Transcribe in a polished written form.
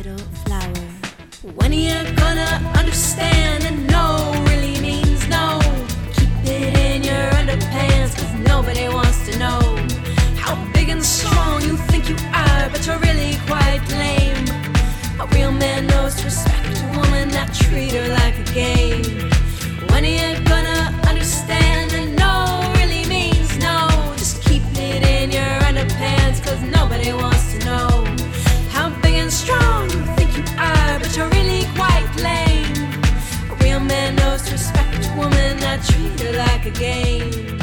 little flower. When are you gonna understand that no really means no? Keep it in your underpants, cause nobody wants to know how big and strong you think you are, but you're really quite lame. A real man knows to respect a woman, not treat her like a game. When are you gonna understand that no really means no? Just keep it in your underpants, cause nobody wants to know how big and strong you think you are, but you're really quite lame. A real man knows to respect a woman, not treat her like a game.